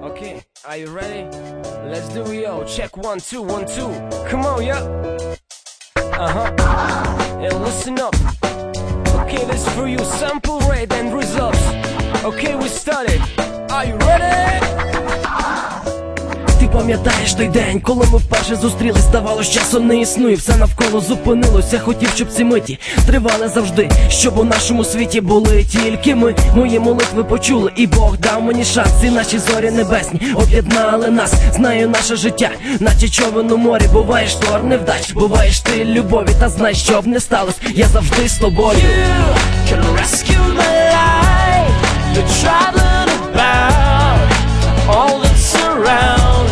Okay, are you ready? Let's do it, yo. Check 1 2 1 2. Come on, yo. And listen up. Okay, this for you. Sample rate and results. Okay, we started. Are you ready? Ти пам'ятаєш той день, коли ми вперше зустрілись, здавалось, часу не існує, все навколо зупинилося. Хотів, щоб ці миті тривали завжди, щоб у нашому світі були тільки ми. Мої молитви почули, і Бог дав мені шанс. І наші зорі небесні об'єднали нас. Знаю, наше життя, наче човен у морі. Буває шторм невдач, буває штиль любові. Та знай, що б не сталося, я завжди з тобою. You can rescue my life. You're traveling about all that's around.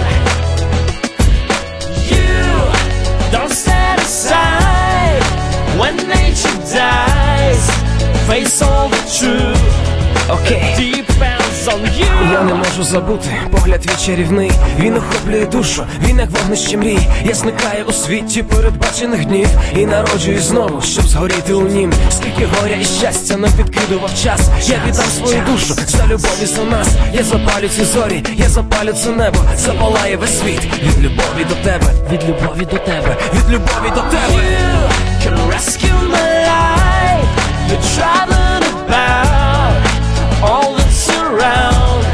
You don't stand aside when nature dies. Face all the truth. Okay. Depends on you. Я не можу забути погляд твій чарівний. Він охоплює душу, він як вогнище мрій. Я зникаю у світі передбачених днів і народжуюсь знову, щоб згоріти у нім. Скільки горя і щастя нам підкидував час. Я віддам свою душу за любов і за нас. Я запалю ці зорі, я запалю це небо. Запалає весь світ від любові до тебе, від любові до тебе, від любові до тебе. You can rescue my life. You're traveling about all that's around.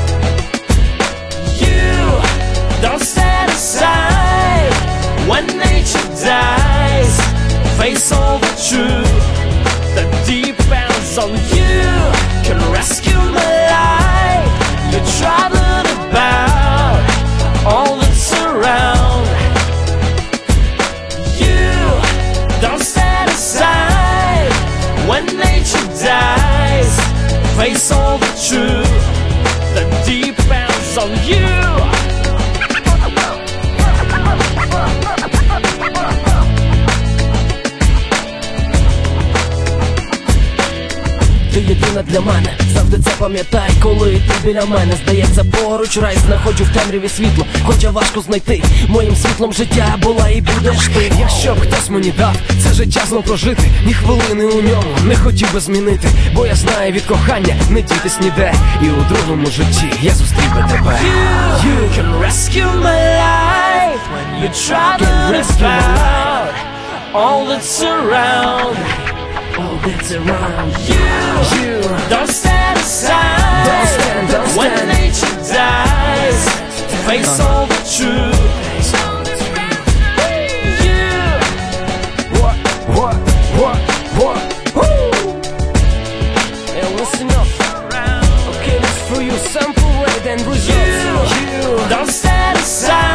You don't stand aside when nature dies. Face all the truth that depends on you. Can rescue my life. You're traveling about all that's around. You don't stand aside when nature dies. Face all the truth that depends on you. Ти єдина для мене, завжди це пам'ятай, коли ти біля мене. Здається, поруч рай, знаходжу в темряві світло, хоча важко знайти. Моїм світлом життя була і будеш ти. Якщо б хтось мені дав це життя знов прожити, ні хвилини у ньому не хотів би змінити. Бо я знаю, від кохання не дітись ніде, і у другому житті я зустрів би тебе. You can rescue my life when you're traveling about all that's around. All that's around. You don't stand aside. Don't stand. When nature dies. Face all the truth. You. What? Woo! And listen up. Okay, this for you. Sample rate and results. You don't stand aside.